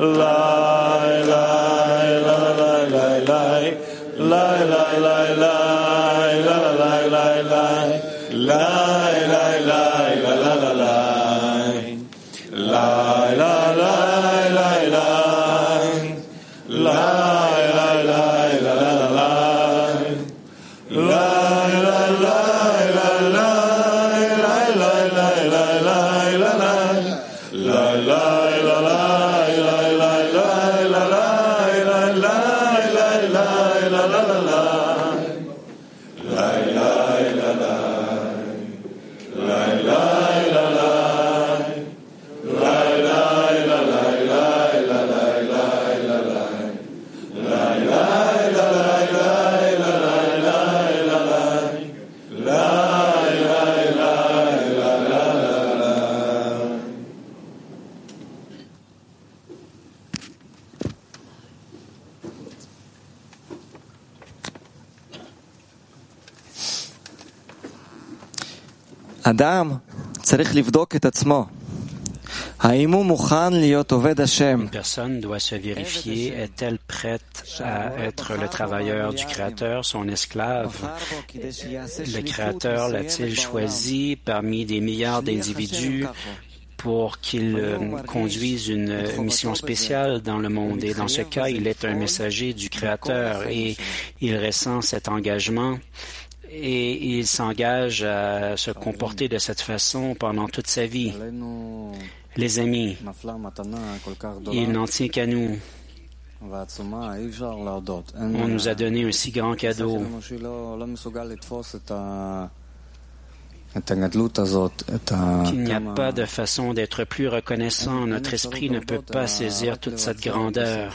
אדם צריך לבדוק את עצמו. האם הוא מוכן להיות עובד השם? Une personne doit se vérifier, est-elle prête à être le travailleur du Créateur, son esclave? Le Créateur l'a-t-il choisi parmi des milliards d'individus pour qu'il conduise une mission spéciale dans le monde? Et dans ce cas, il est un messager du Créateur et il ressent cet engagement. Et il s'engage à se comporter de cette façon pendant toute sa vie. Les amis, il n'en tient qu'à nous. On nous a donné un si grand cadeau. Qu'il n'y a pas de façon d'être plus reconnaissant. Notre esprit ne peut pas saisir toute cette grandeur.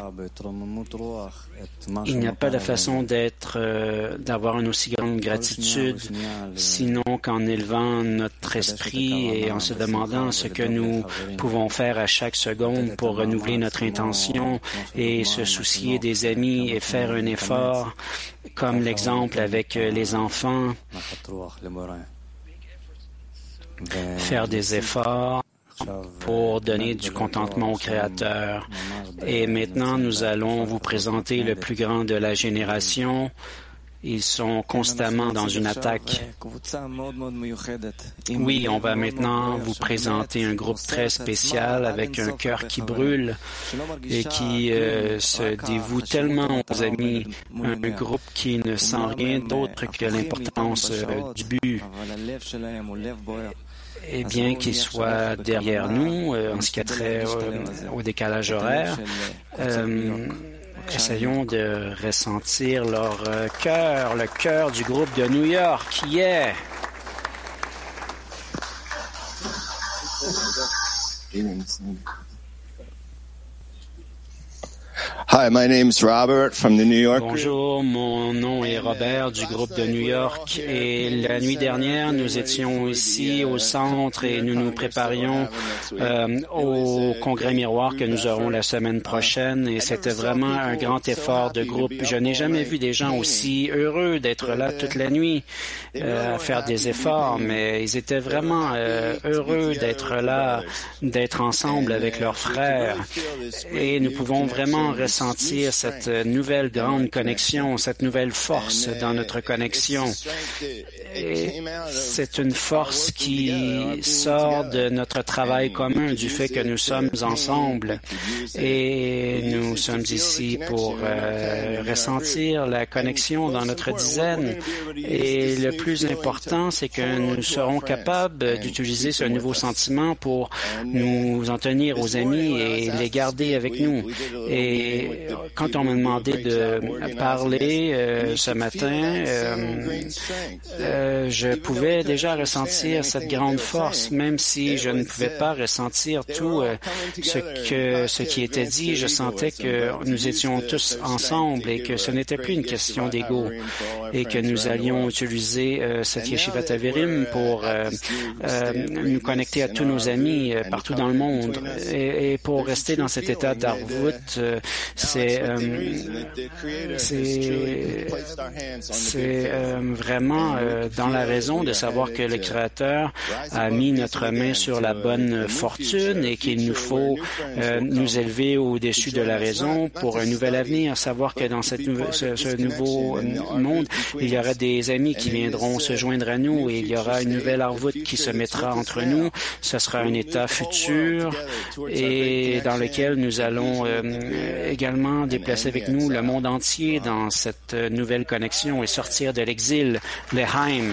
Il n'y a pas de façon d'avoir une aussi grande gratitude, sinon qu'en élevant notre esprit et en se demandant ce que nous pouvons faire à chaque seconde pour renouveler notre intention et se soucier des amis et faire un effort, comme l'exemple avec les enfants. Faire des efforts pour donner du contentement au Créateur. Et maintenant, nous allons vous présenter le plus grand de la génération. Ils sont constamment dans une attaque. Oui, on va maintenant vous présenter un groupe très spécial avec un cœur qui brûle et qui se dévoue tellement aux amis. Un groupe qui ne sent rien d'autre que l'importance du but. Et bien qu'ils soient derrière nous, en ce qui a trait au décalage horaire, essayons de ressentir leur cœur, le cœur du groupe de New York qui est... Hi, my name's Robert from the New York. Bonjour, mon nom est Robert du groupe de New York et la nuit dernière, nous étions ici au centre et nous nous préparions au congrès miroir que nous aurons la semaine prochaine et c'était vraiment un grand effort de groupe. Je n'ai jamais vu des gens aussi heureux d'être là toute la nuit à faire des efforts, mais ils étaient vraiment heureux d'être là, d'être ensemble avec leurs frères et nous pouvons vraiment ressentir cette nouvelle grande connexion, cette nouvelle force dans notre connexion. Et c'est une force qui sort de notre travail commun, du fait que nous sommes ensemble et nous sommes ici pour ressentir la connexion dans notre dizaine. Et le plus important, c'est que nous serons capables d'utiliser ce nouveau sentiment pour nous en tenir aux amis et les garder avec nous. Et quand on m'a demandé de parler ce matin, je pouvais déjà ressentir cette grande force, même si je ne pouvais pas ressentir tout ce qui était dit. Je sentais que nous étions tous ensemble et que ce n'était plus une question d'ego et que nous allions utiliser cette Yeshivat Averim pour nous connecter à tous nos amis partout dans le monde et pour rester dans cet état d'arvout, C'est vraiment dans la raison de savoir que le Créateur a mis notre main sur la bonne fortune et qu'il nous faut nous élever au-dessus de la raison pour un nouvel avenir, savoir que dans ce nouveau monde, il y aura des amis qui viendront se joindre à nous et il y aura une nouvelle arvoute qui se mettra entre nous. Ce sera un état futur et dans lequel nous allons également déplacer avec nous le monde entier dans cette nouvelle connexion et sortir de l'exil, l'Ehaim.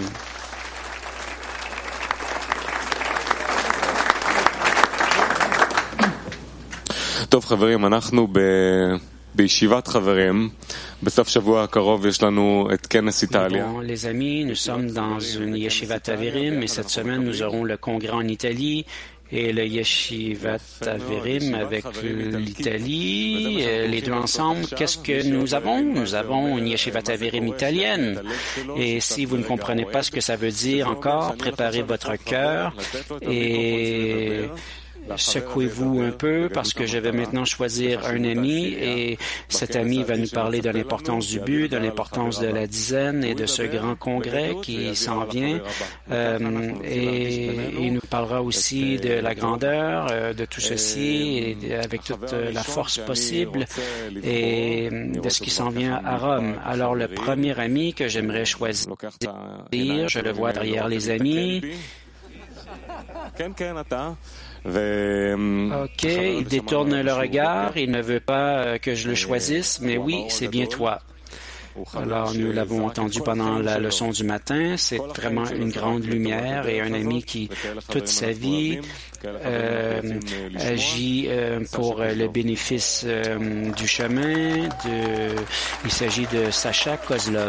טוב חברים, אנחנו בישיבת חברים. בסוף שבוע הקרוב יש לנו את כנס איטליה. Bon, les amis, nous sommes dans une Yeshivat Averim et cette semaine nous aurons le congrès en Italie et le Yeshivat Averim avec l'Italie, les deux ensemble. Qu'est-ce que nous avons? Nous avons une Yeshivat Averim italienne. Et si vous ne comprenez pas ce que ça veut dire encore, préparez votre cœur et secouez-vous un peu parce que je vais maintenant choisir un ami et cet ami va nous parler de l'importance du but, de l'importance de la dizaine et de ce grand congrès qui s'en vient et il nous parlera aussi de la grandeur de tout ceci et avec toute la force possible et de ce qui s'en vient à Rome. Alors le premier ami que j'aimerais choisir, je le vois derrière les amis. OK, il détourne le regard, il ne veut pas que je le choisisse, mais oui, c'est bien toi. Alors, nous l'avons entendu pendant la leçon du matin, c'est vraiment une grande lumière et un ami qui, toute sa vie, agit pour le bénéfice du chemin. Il s'agit de Sacha Kozlov.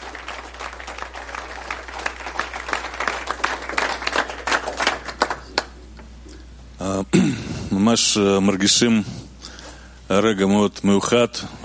ממש מרגישים רגע מאוד מיוחד.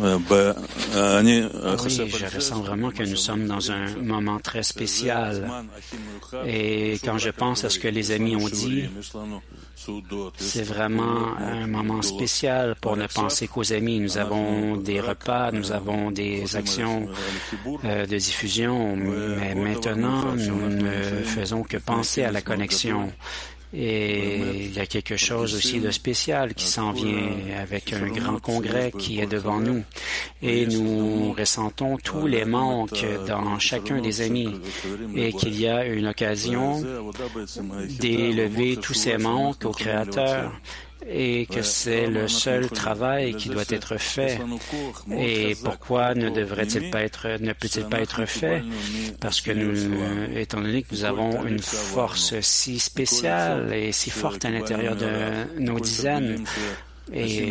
Je ressens vraiment que nous sommes dans un moment très spécial. Et quand je pense à ce que les amis ont dit, c'est vraiment un moment spécial pour ne penser qu'aux amis. Nous avons des repas, nous avons des actions de diffusion, mais maintenant, nous ne faisons que penser à la connexion. Et il y a quelque chose aussi de spécial qui s'en vient avec un grand congrès qui est devant nous. Et nous ressentons tous les manques dans chacun des amis et qu'il y a une occasion d'élever tous ces manques au Créateur et que c'est le seul travail qui doit être fait. Et pourquoi ne peut-il pas être fait? Parce que étant donné que nous avons une force si spéciale et si forte à l'intérieur de nos dizaines, et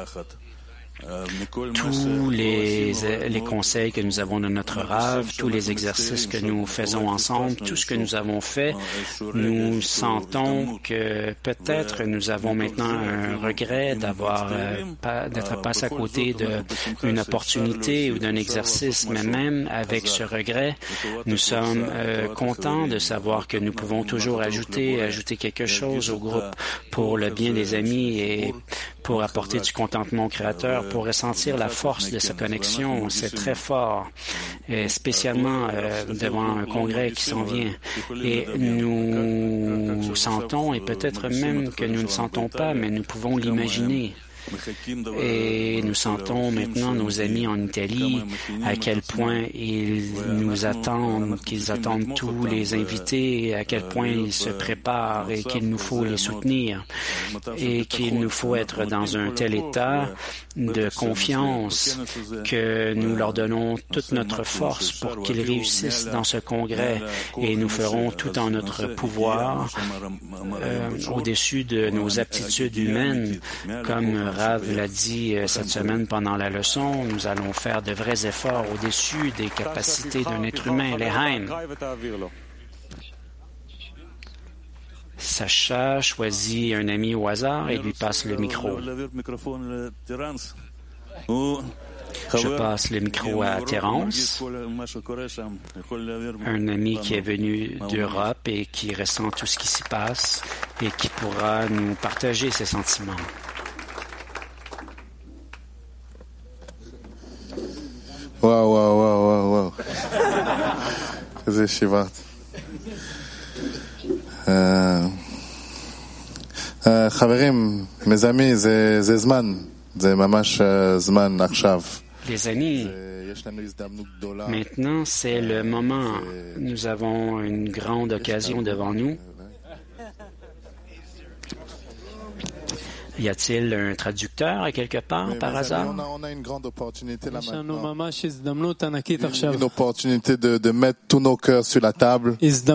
tous les conseils que nous avons de notre Rav, tous les exercices que nous faisons ensemble, tout ce que nous avons fait, nous sentons que peut-être nous avons maintenant un regret d'être passé à côté d'une opportunité ou d'un exercice, mais même avec ce regret, nous sommes contents de savoir que nous pouvons toujours ajouter quelque chose au groupe pour le bien des amis et pour apporter du contentement au Créateur, pour ressentir la force de sa connexion. C'est très fort, et spécialement devant un congrès qui s'en vient. Et nous sentons, et peut-être même que nous ne sentons pas, mais nous pouvons l'imaginer. Et nous sentons maintenant nos amis en Italie, à quel point ils nous attendent, qu'ils attendent tous les invités, à quel point ils se préparent et qu'il nous faut les soutenir et qu'il nous faut être dans un tel état de confiance que nous leur donnons toute notre force pour qu'ils réussissent dans ce congrès et nous ferons tout en notre pouvoir au-dessus de nos aptitudes humaines, comme Rav l'a dit cette semaine pendant la leçon, nous allons faire de vrais efforts au-dessus des capacités d'un être humain, l'Ehaim. Sacha choisit un ami au hasard et lui passe le micro. Je passe le micro à Terence, un ami qui est venu d'Europe et qui ressent tout ce qui s'y passe et qui pourra nous partager ses sentiments. וואו. איזה ישיבה. חברים, מזמי, זה זמן. זה ממש זמן עכשיו. Les amis, maintenant c'est le moment. Nous avons une grande occasion devant nous. Y a-t-il un traducteur à quelque part par hasard? On a une grande opportunité là maintenant. Une opportunité de mettre tous nos cœurs sur la table.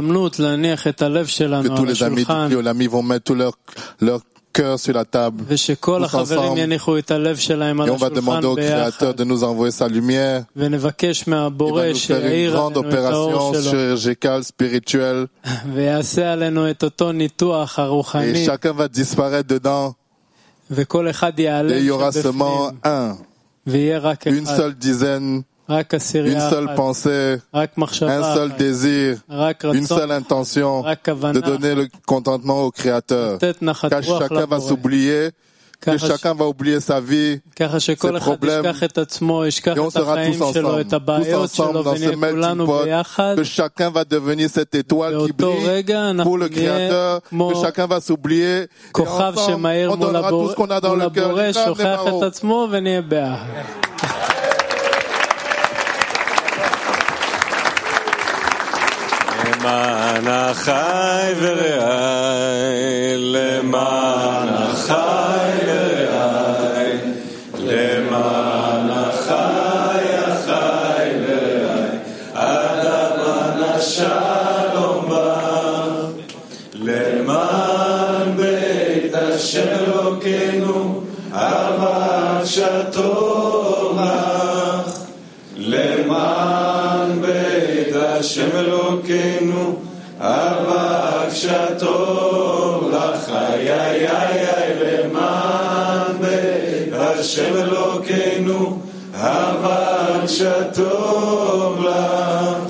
Que tous les amis du Priolamie vont mettre tous leurs cœur sur la table, tous ensemble, et on va demander au Créateur de nous envoyer sa lumière. Il va nous faire une grande opération chirurgicale, spirituelle, et chacun va disparaître dedans, et il y aura seulement une seule dizaine, une seule pensée, un seul désir, une seule intention de donner le contentement au Créateur. Car chacun va s'oublier, que chacun va oublier sa vie, ses problèmes, et on sera tous ensemble dans ce melting pot, que chacun va devenir cette étoile qui brille pour le Créateur, que chacun va s'oublier, et ensemble, on donnera tout ce qu'on a dans le cœur. למען החי ורעי, למען החי ורעי, למען החי ורעי, אדמה השלום בא, למען בית השם אלוקינו, אהבת שטוב לך, למען בית השם אלוקינו, אהבה כשטוב לך, למען בית השם אלוקינו, אהבה כשטוב לך,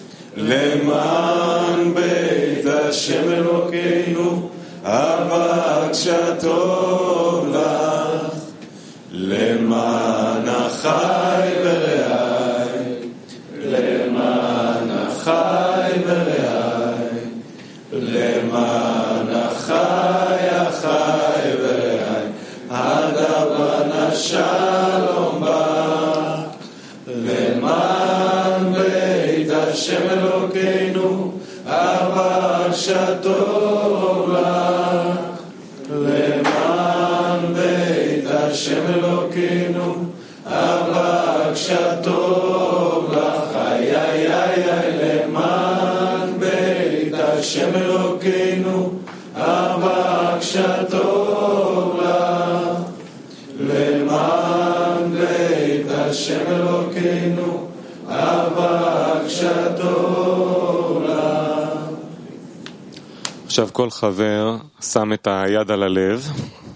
למען בית השם אלוקינו, אהבה כשטוב לך, למען החי ורעי, למען החי ורעי, למען החי ורעי, אדמה השלום בא, למען בית השם אלוקינו, אהבה כשטוב לך, למען בית השם אלוקינו, אהבה כשטוב לך, למען בית השם אלוקינו, אהבה כשטוב לך, למען בית השם אלוקינו, אהבה כשטוב לך. עכשיו כל חבר שם את היד על הלב,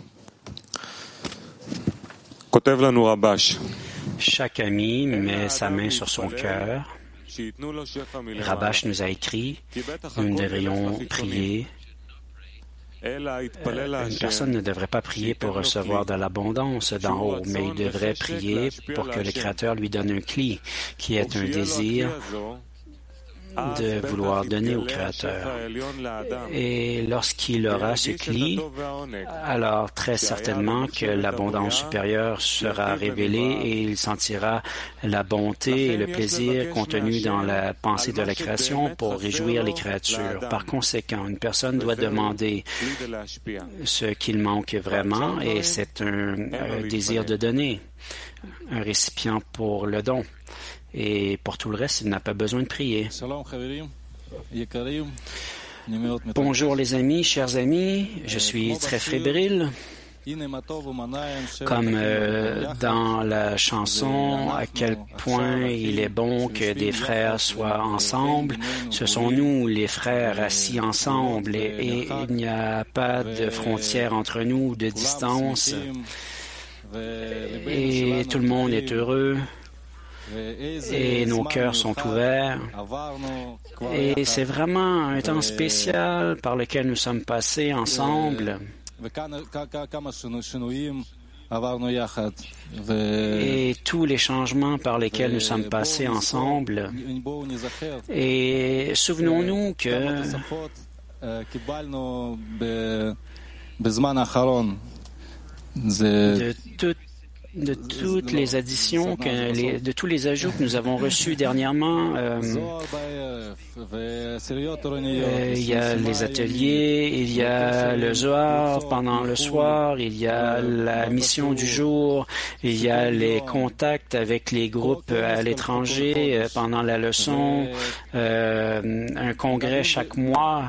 כותב לנו רבש. Chaque ami met sa main sur son cœur. Rabash nous a écrit, nous devrions prier. Une personne ne devrait pas prier pour recevoir de l'abondance d'en haut, mais il devrait prier pour que le Créateur lui donne un cli, qui est un désir de vouloir donner au Créateur. Et lorsqu'il aura ce cli, alors très certainement que l'abondance supérieure sera révélée et il sentira la bonté et le plaisir contenu dans la pensée de la création pour réjouir les créatures. Par conséquent, une personne doit demander ce qu'il manque vraiment et c'est un désir de donner, un récipient pour le don. Et pour tout le reste, il n'a pas besoin de prier. Bonjour les amis, chers amis, je suis très fébrile. Comme dans la chanson, à quel point il est bon que des frères soient ensemble. Ce sont nous, les frères, assis ensemble et il n'y a pas de frontière entre nous, de distance. Et tout le monde est heureux. Et nos cœurs sont ouverts. Et c'est vraiment un temps spécial par lequel nous sommes passés ensemble. et tous les changements par lesquels nous sommes passés ensemble. Et souvenons-nous que de toutes les additions, de tous les ajouts que nous avons reçus dernièrement, il y a les ateliers, il y a le Zohar pendant le soir, il y a la mission du jour, il y a les contacts avec les groupes à l'étranger pendant la leçon, un congrès chaque mois.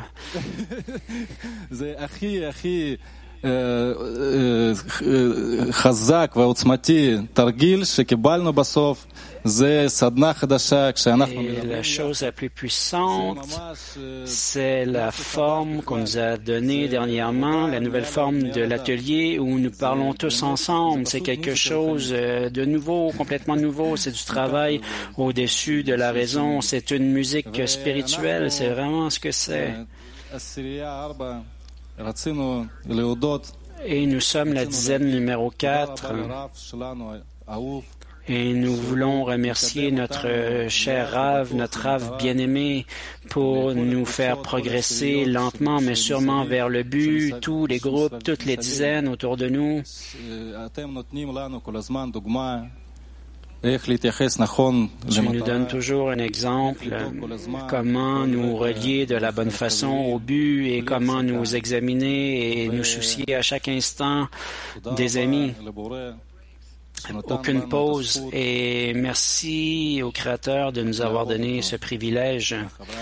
חזק ועוצמתי תרגיל שקיבלנו בסוף זה סדנה חדשה כשאנחנו מדברים. La chose la plus puissante, c'est la forme qu'on nous a donnée dernièrement, la nouvelle forme de l'atelier où nous parlons tous ensemble. C'est quelque chose de nouveau, complètement nouveau. C'est du travail au-dessus de la raison. C'est une musique spirituelle. C'est vraiment ce que c'est. Et nous sommes la dizaine numéro 4 et nous voulons remercier notre cher Rav, notre Rav bien-aimé pour nous faire progresser lentement mais sûrement vers le but, tous les groupes, toutes les dizaines autour de nous. Tu nous donnes toujours un exemple, comment nous relier de la bonne façon au but et comment nous examiner et nous soucier à chaque instant des amis. Aucune pause et merci au Créateur de nous avoir donné ce privilège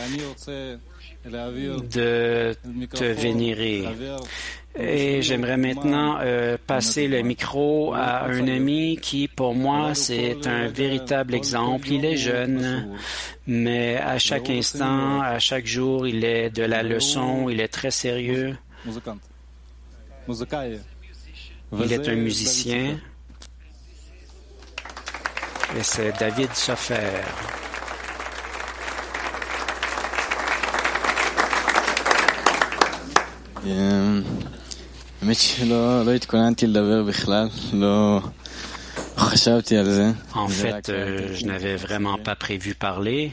de te vénérer. Et j'aimerais maintenant passer le micro à un ami qui, pour moi, c'est un véritable exemple. Il est jeune, mais à chaque instant, à chaque jour, il est de la leçon, il est très sérieux. Il est un musicien. Et c'est David Sofer. En fait, je n'avais vraiment pas prévu parler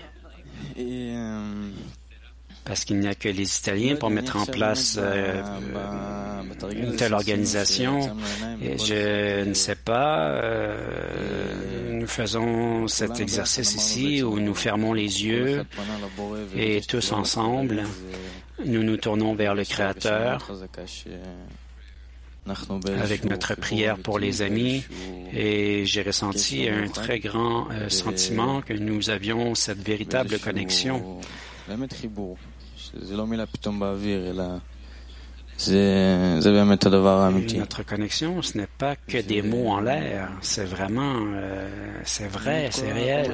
parce qu'il n'y a que les Italiens pour mettre en place une telle organisation. Et je ne sais pas, nous faisons cet exercice ici où nous fermons les yeux et tous ensemble, nous nous tournons vers le Créateur avec notre prière pour les amis et j'ai ressenti un très grand sentiment que nous avions cette véritable connexion. Notre connexion, ce n'est pas que des mots en l'air, c'est vraiment, c'est vrai, c'est réel.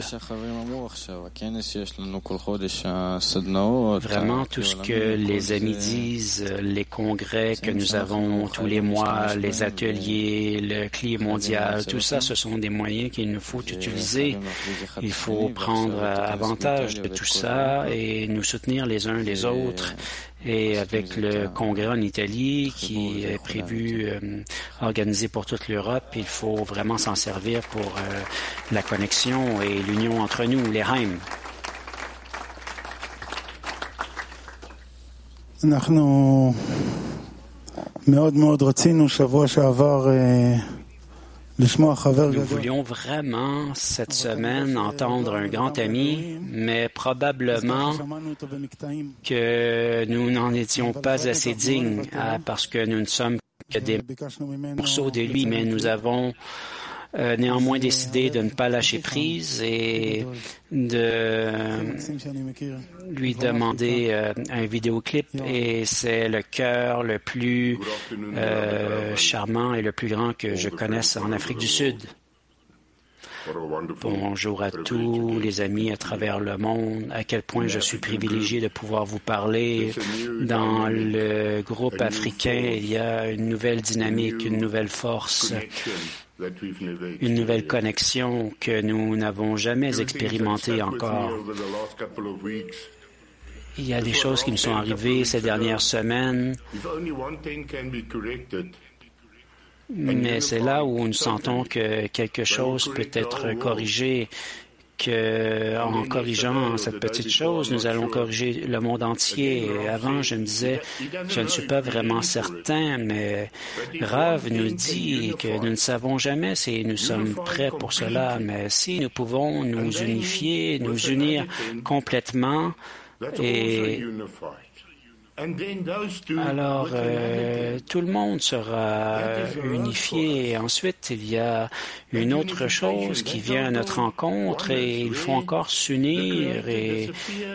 Vraiment, tout ce que les amis disent, les congrès que nous avons tous les mois, les ateliers, le CLI mondial, tout ça, ce sont des moyens qu'il nous faut utiliser. Il faut prendre avantage de tout ça et nous soutenir les uns les autres. Et avec le congrès en Italie qui est prévu, organisé pour toute l'Europe, il faut vraiment s'en servir pour la connexion et l'union entre nous, les Haim. אנחנו מאוד מאוד רצינו שבוע שעבר Nous voulions vraiment cette semaine entendre un grand ami, mais probablement que nous n'en étions pas assez dignes parce que nous ne sommes que des morceaux de lui, mais nous avons néanmoins décidé de ne pas lâcher prise et de lui demander un vidéoclip et c'est le cœur le plus charmant et le plus grand que je connaisse en Afrique du Sud. Bonjour à tous les amis à travers le monde. À quel point je suis privilégié de pouvoir vous parler. Dans le groupe africain, il y a une nouvelle dynamique, une nouvelle force, une nouvelle connexion que nous n'avons jamais expérimentée encore. Il y a des choses qui nous sont arrivées ces dernières semaines. Mais c'est là où nous sentons que quelque chose peut être corrigé, qu'en corrigeant cette petite chose, nous allons corriger le monde entier. Et avant, je me disais, je ne suis pas vraiment certain, mais Rav nous dit que nous ne savons jamais si nous sommes prêts pour cela, mais si nous pouvons nous unifier, nous unir complètement, et alors tout le monde sera unifié. Et ensuite, il y a une autre chose qui vient à notre rencontre et il faut encore s'unir et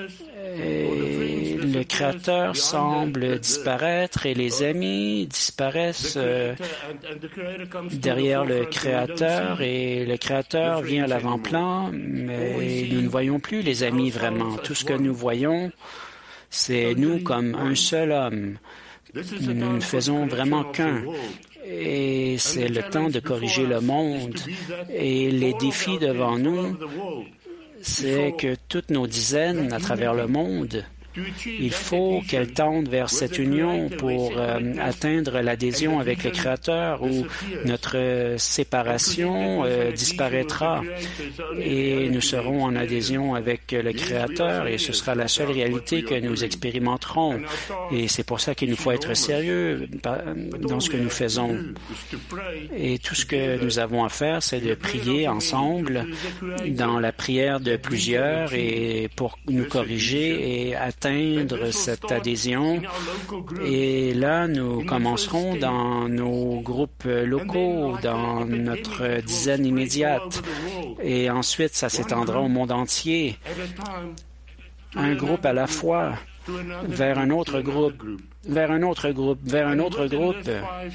le Créateur semble disparaître et les amis disparaissent derrière le Créateur et le Créateur vient à l'avant-plan, mais nous ne voyons plus les amis vraiment. Tout ce que nous voyons, c'est nous comme un seul homme. Nous ne faisons vraiment qu'un. Et c'est le temps de corriger le monde. Et les défis devant nous, c'est que toutes nos dizaines à travers le monde, il faut qu'elles tendent vers cette union pour atteindre l'adhésion avec le Créateur où notre séparation disparaîtra et nous serons en adhésion avec le Créateur et ce sera la seule réalité que nous expérimenterons. Et c'est pour ça qu'il nous faut être sérieux dans ce que nous faisons. Et tout ce que nous avons à faire, c'est de prier ensemble dans la prière de plusieurs et pour nous corriger et atteindre cette adhésion. Et là, nous commencerons dans nos groupes locaux, dans notre dizaine immédiate. Et ensuite, ça s'étendra au monde entier. Un groupe à la fois, vers un autre groupe, vers un autre groupe, vers un autre groupe.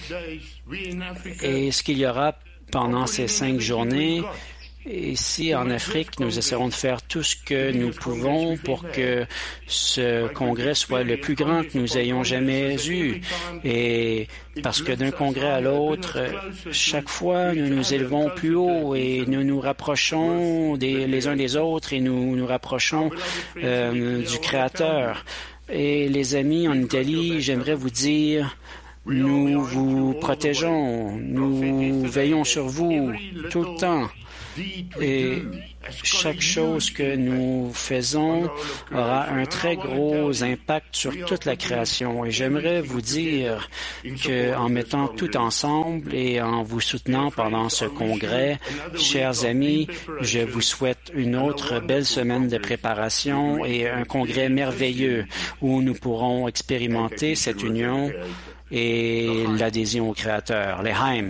Et ce qu'il y aura pendant ces 5 journées, ici, en Afrique, nous essaierons de faire tout ce que nous pouvons pour que ce congrès soit le plus grand que nous ayons jamais eu. Et parce que d'un congrès à l'autre, chaque fois, nous nous élevons plus haut et nous nous rapprochons les uns des autres et nous nous rapprochons du Créateur. Et les amis en Italie, j'aimerais vous dire, nous vous protégeons, nous veillons sur vous tout le temps. Et chaque chose que nous faisons aura un très gros impact sur toute la création. Et j'aimerais vous dire qu'en mettant tout ensemble et en vous soutenant pendant ce congrès, chers amis, je vous souhaite une autre belle semaine de préparation et un congrès merveilleux où nous pourrons expérimenter cette union et l'adhésion au Créateur. L'Ehaim.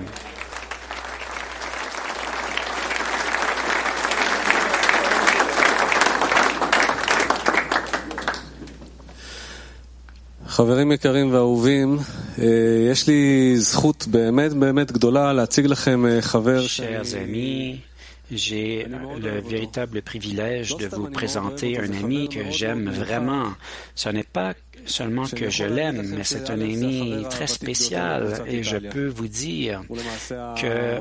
חברים יקרים ואהובים, יש לי זכות באמת באמת גדולה להציג לכם חבר. Chers amis, j'ai le véritable privilège de vous présenter un ami que j'aime vraiment. Ce n'est pas seulement que je l'aime, mais c'est un ami très spécial et je peux vous dire que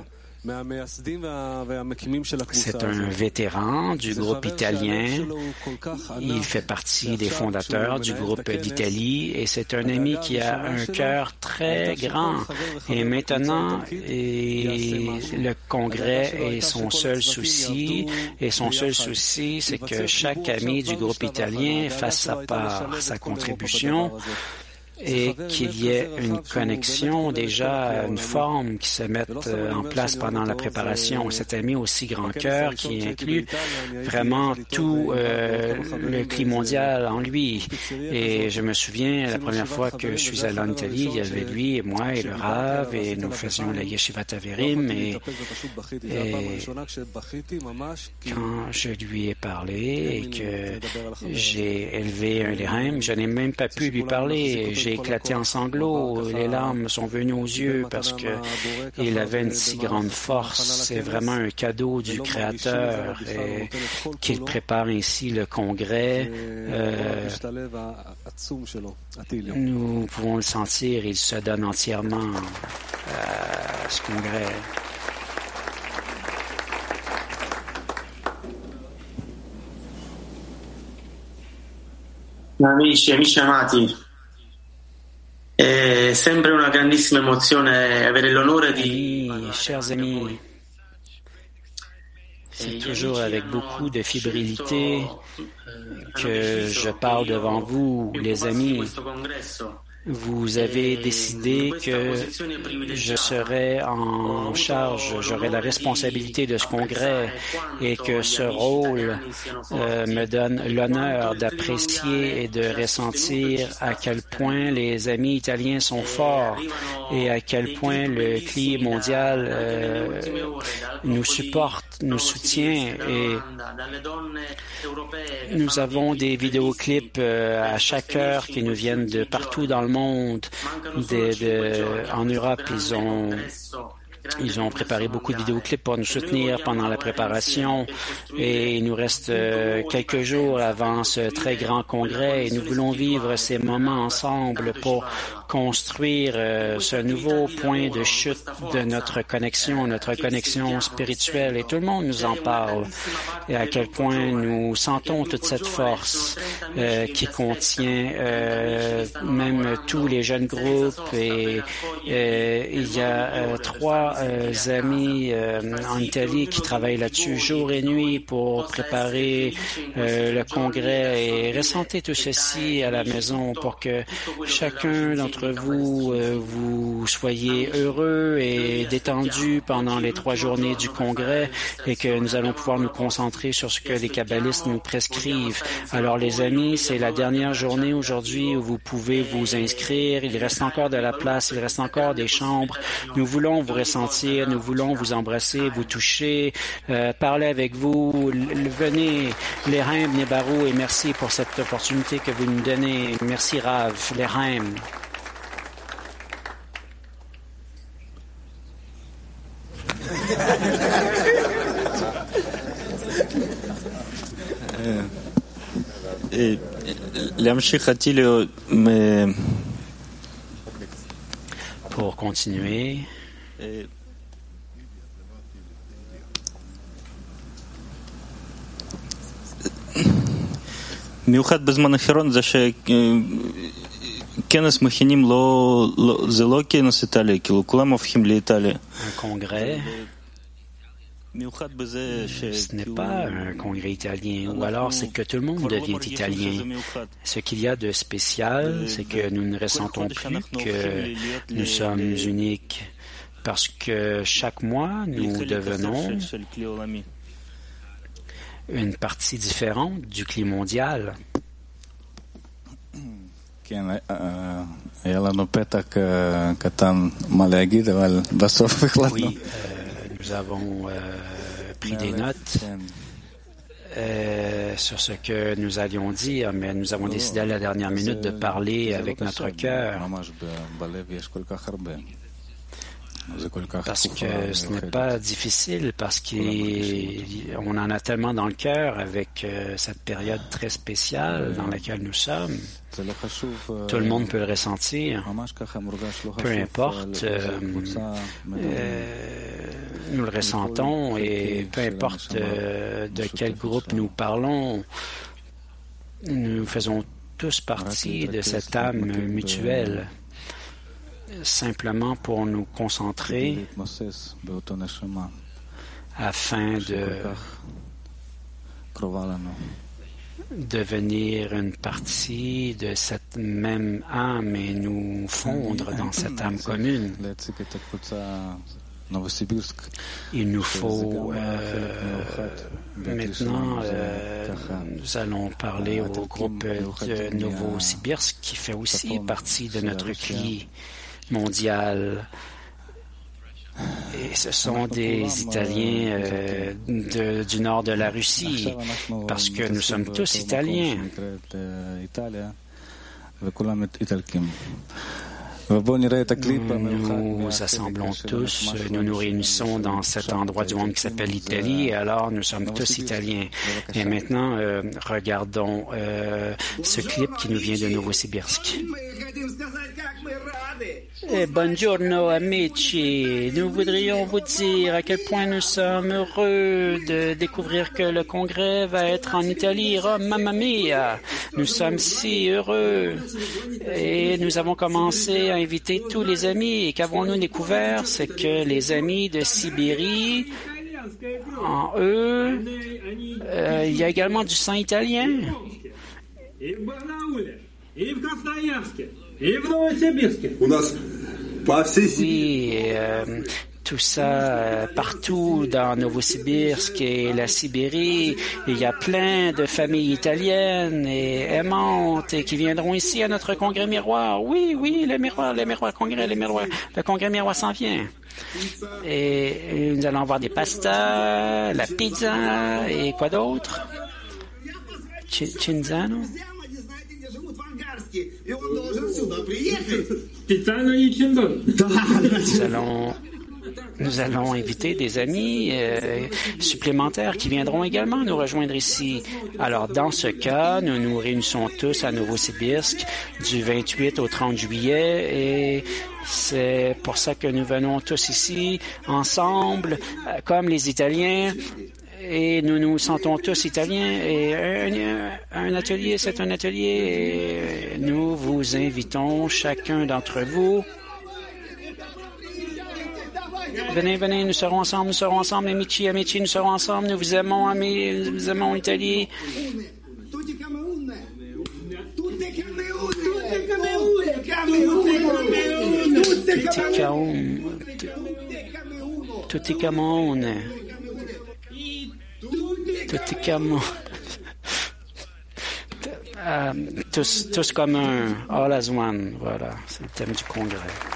c'est un vétéran du groupe italien. Il fait partie des fondateurs du groupe d'Italie et c'est un ami qui a un cœur très grand. Et maintenant, le congrès est son seul souci. Et son seul souci, c'est que chaque ami du groupe italien fasse sa part, sa contribution. Et qu'il y ait une connexion, déjà une forme qui se mette en place pendant la préparation. Cet ami aussi grand cœur qui inclut vraiment tout le climat mondial en lui. Et je me souviens, la première fois que je suis allé en Italie, il y avait lui et moi et le Rav et nous faisions la Yeshivat Averim et quand je lui ai parlé et que j'ai élevé un Lehem, je n'ai même pas pu lui parler. J'ai éclaté en sanglots, les larmes sont venues aux yeux parce qu'il avait une si grande force. C'est vraiment un cadeau du Créateur et qu'il prépare ainsi le congrès. Nous pouvons le sentir, il se donne entièrement à ce congrès. Amici amati, È sempre una grandissima emozione avere l'onore di... Chers amis, c'est toujours avec beaucoup de fébrilité que je parle devant vous, les amis. Vous avez décidé que je serai en charge, j'aurai la responsabilité de ce congrès et que ce rôle me donne l'honneur d'apprécier et de ressentir à quel point les amis italiens sont forts et à quel point le CLI mondial nous supporte, nous soutient et nous avons des vidéoclips à chaque heure qui nous viennent de partout dans le monde. En Europe, ils ont préparé beaucoup de vidéoclips pour nous soutenir pendant la préparation et il nous reste quelques jours avant ce très grand congrès et nous voulons vivre ces moments ensemble pour construire ce nouveau point de chute de notre connexion spirituelle et tout le monde nous en parle et à quel point nous sentons toute cette force qui contient même tous les jeunes groupes et il y a 3 amis en Italie qui travaillent là-dessus jour et nuit pour préparer le congrès et ressentez tout ceci à la maison pour que chacun d'entre vous, vous soyez heureux et détendu pendant les 3 journées du congrès et que nous allons pouvoir nous concentrer sur ce que les kabbalistes nous prescrivent. Alors les amis, c'est la dernière journée aujourd'hui où vous pouvez vous inscrire. Il reste encore de la place, il reste encore des chambres. Nous voulons vous ressentir, nous voulons vous embrasser, vous toucher, parler avec vous. Venez, L'Echaim, Nebarou, et merci pour cette opportunité que vous nous donnez. Merci Rav, L'Echaim. Pour continuer, מיוחד בזמן האחרון זה שכנס מכינים זה לא כנס איטליה, כאילו כולם הופכים לאיטליה. Ce n'est pas un congrès italien, ou alors c'est que tout le monde devient italien. Ce qu'il y a de spécial, c'est que nous ne ressentons plus que nous sommes uniques, parce que chaque mois, nous devenons une partie différente du CLI mondial. Oui, nous avons pris des notes sur ce que nous allions dire, mais nous avons décidé à la dernière minute de parler avec notre cœur. Parce que ce n'est pas difficile, parce qu'on en a tellement dans le cœur avec cette période très spéciale dans laquelle nous sommes. Tout le monde peut le ressentir. Peu importe, nous le ressentons et peu importe de quel groupe nous parlons, nous faisons tous partie de cette âme mutuelle. Simplement pour nous concentrer afin de devenir une partie de cette même âme et nous fondre dans cette âme commune. Il nous faut maintenant, nous allons parler au groupe de Novosibirsk qui fait aussi partie de notre CLI mondial. Et ce sont des Italiens du nord de la Russie, parce que nous sommes tous Italiens. Nous assemblons tous, nous nous réunissons dans cet endroit du monde qui s'appelle l'Italie, et alors nous sommes tous Italiens. Et maintenant, regardons ce clip qui nous vient de Novosibirsk. Buongiorno amici, nous voudrions vous dire à quel point nous sommes heureux de découvrir que le congrès va être en Italie. Oh, mamma mia, nous sommes si heureux et nous avons commencé à invité tous les amis et qu'avons-nous découvert? C'est que les amis de Sibérie, en eux, il y a également du sang italien. Oui, tout ça partout dans Novosibirsk et la Sibérie. Il y a plein de familles italiennes et aimantes et qui viendront ici à notre congrès miroir. Oui, le congrès, le congrès miroir s'en vient. Et nous allons avoir des pastas, la pizza et quoi d'autre? Cinzano? Nous allons inviter des amis supplémentaires qui viendront également nous rejoindre ici. Alors, dans ce cas, nous nous réunissons tous à Novosibirsk du 28 au 30 juillet et c'est pour ça que nous venons tous ici ensemble, comme les Italiens. Et nous nous sentons tous italiens et un atelier, c'est un atelier et nous vous invitons, chacun d'entre vous. Venez, nous serons ensemble, amici, nous serons ensemble, nous vous aimons, Italie. Tutti Camone. Tous comme un, all as one, voilà, c'est le thème du congrès.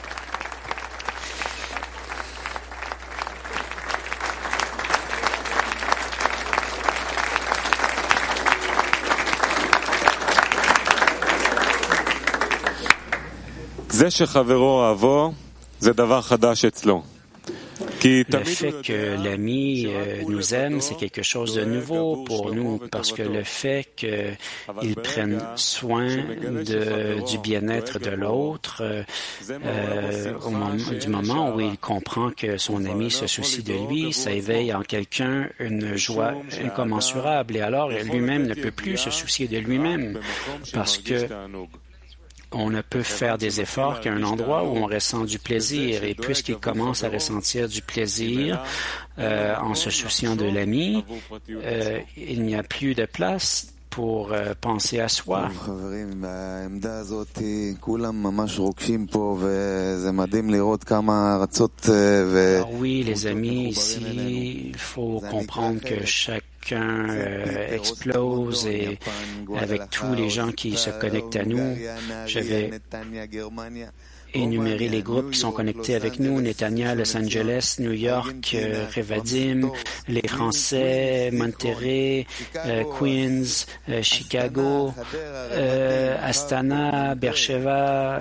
זה שחברו אהבו, זה דבר חדש אצלו. Le fait que l'ami nous aime, c'est quelque chose de nouveau pour nous, parce que le fait qu'il prenne soin du bien-être de l'autre, du moment où il comprend que son ami se soucie de lui, ça éveille en quelqu'un une joie incommensurable. Et alors, lui-même ne peut plus se soucier de lui-même, parce que on ne peut faire des efforts qu'à un endroit où on ressent du plaisir. Et puisqu'il commence à ressentir du plaisir en se souciant de l'ami, il n'y a plus de place pour penser à soi. Alors oui, les amis, ici, il faut comprendre que chacun explose et avec tous les gens qui se connectent à nous, je vais énumérer les groupes qui sont connectés avec nous: Netanya, Los Angeles, New York, Revadim, les Français, Monterrey, Queens, Chicago, Astana, Beersheva,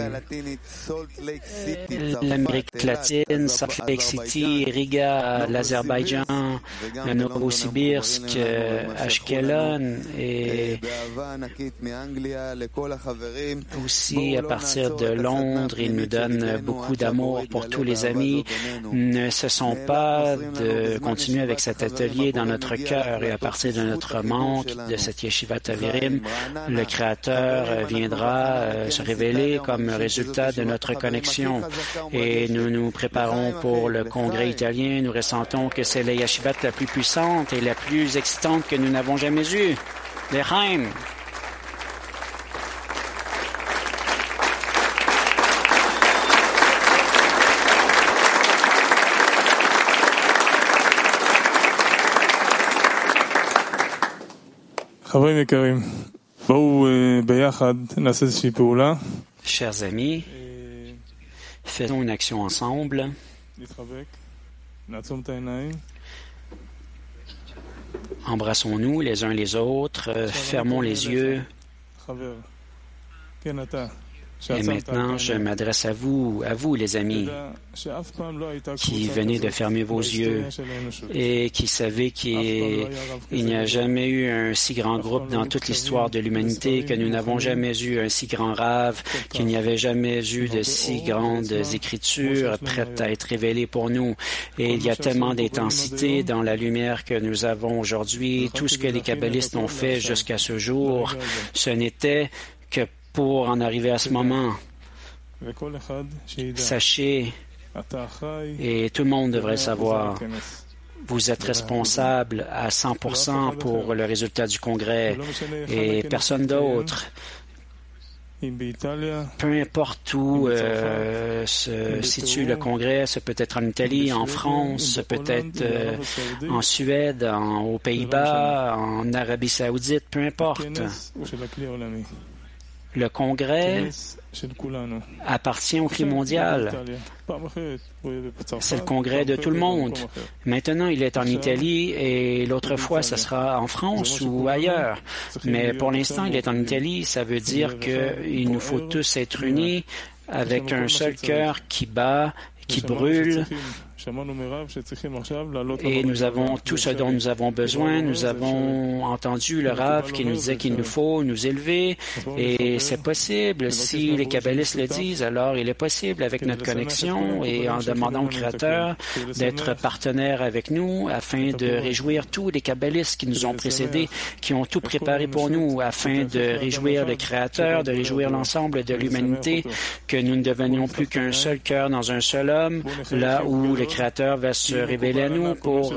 l'Amérique latine, Salt Lake City, Riga, l'Azerbaïdjan, Novosibirsk, Ashkelon, et aussi à partir de Londres. Il nous donne beaucoup d'amour pour tous les amis. Ne cessons pas de continuer avec cet atelier dans notre cœur et à partir de notre manque de cette Yeshivat Avirim, le Créateur viendra se révéler comme résultat de notre connexion. Et nous nous préparons pour le congrès italien. Nous ressentons que c'est la Yeshivat la plus puissante et la plus excitante que nous n'avons jamais eue. L'Echaim. Chers amis, faisons une action ensemble. Embrassons-nous les uns les autres, fermons les yeux. Et maintenant, je m'adresse à vous les amis, qui venez de fermer vos yeux et qui savez qu'il n'y a jamais eu un si grand groupe dans toute l'histoire de l'humanité, que nous n'avons jamais eu un si grand rave, qu'il n'y avait jamais eu de si grandes écritures prêtes à être révélées pour nous. Et il y a tellement d'intensité dans la lumière que nous avons aujourd'hui. Tout ce que les kabbalistes ont fait jusqu'à ce jour, ce n'était que pour en arriver à ce moment. Sachez, et tout le monde devrait savoir, vous êtes responsable à 100% pour le résultat du Congrès et personne d'autre. Peu importe où se situe le Congrès, ce peut être en Italie, en France, ce peut être en Suède, aux Pays-Bas, en Arabie Saoudite, peu importe. Le Congrès appartient au Cli mondial. C'est le Congrès de tout le monde. Maintenant, il est en Italie et l'autre fois, ce sera en France ou ailleurs. Mais pour l'instant, il est en Italie. Ça veut dire qu'il nous faut tous être unis avec un seul cœur qui bat, qui brûle. Et nous avons tout ce dont nous avons besoin. Nous avons entendu le Rav qui nous disait qu'il nous faut nous élever. Et c'est possible. Si les kabbalistes le disent, alors il est possible avec notre connexion et en demandant au Créateur d'être partenaire avec nous afin de réjouir tous les kabbalistes qui nous ont précédés, qui ont tout préparé pour nous afin de réjouir le Créateur, de réjouir l'ensemble de l'humanité, que nous ne devenions plus qu'un seul cœur dans un seul homme, là où le Créateur va se révéler à nous pour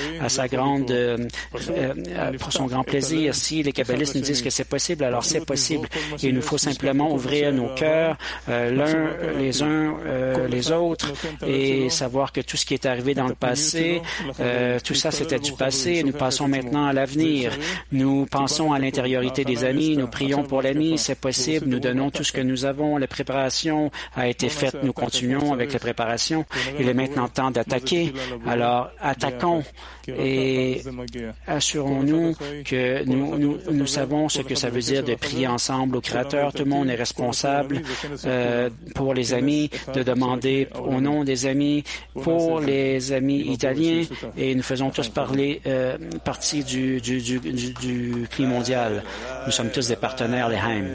son grand plaisir. Si les kabbalistes nous disent que c'est possible, alors c'est possible. Il nous faut simplement ouvrir nos cœurs les uns les autres et savoir que tout ce qui est arrivé dans le passé, tout ça c'était du passé. Nous passons maintenant à l'avenir. Nous pensons à l'intériorité des amis. Nous prions pour l'ami. C'est possible. Nous donnons tout ce que nous avons. La préparation a été faite. Nous continuons avec la préparation. Il est maintenant temps d'attaquer. Alors, attaquons et assurons-nous que nous savons ce que ça veut dire de prier ensemble au Créateur. Tout le monde est responsable pour les amis, de demander au nom des amis, pour les amis italiens, et nous faisons tous partie du Cli mondial. Nous sommes tous des partenaires, les Haim.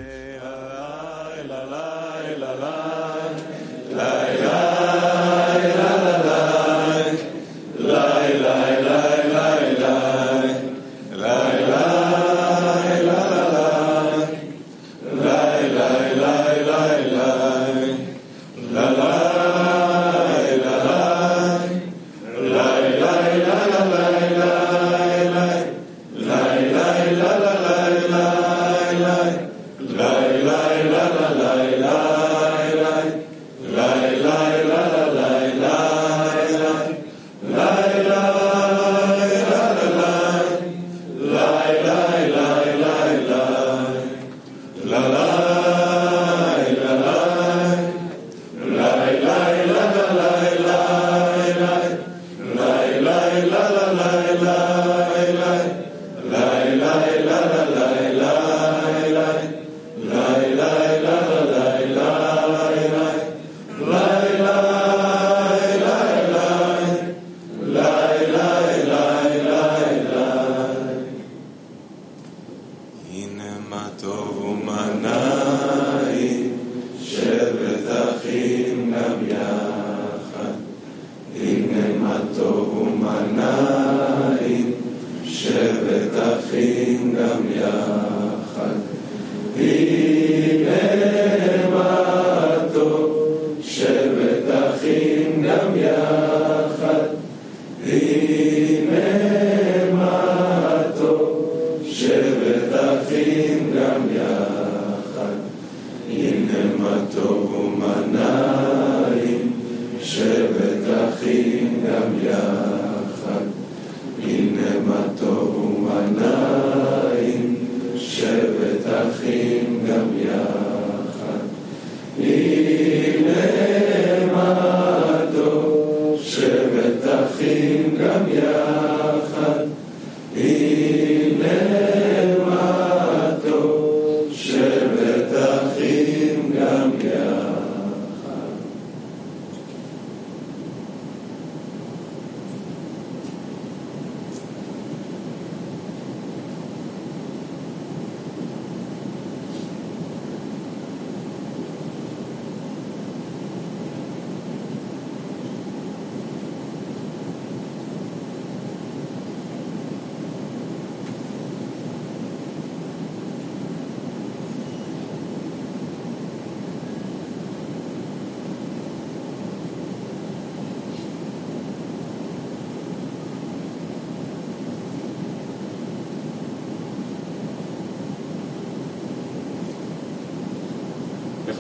La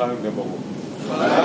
חג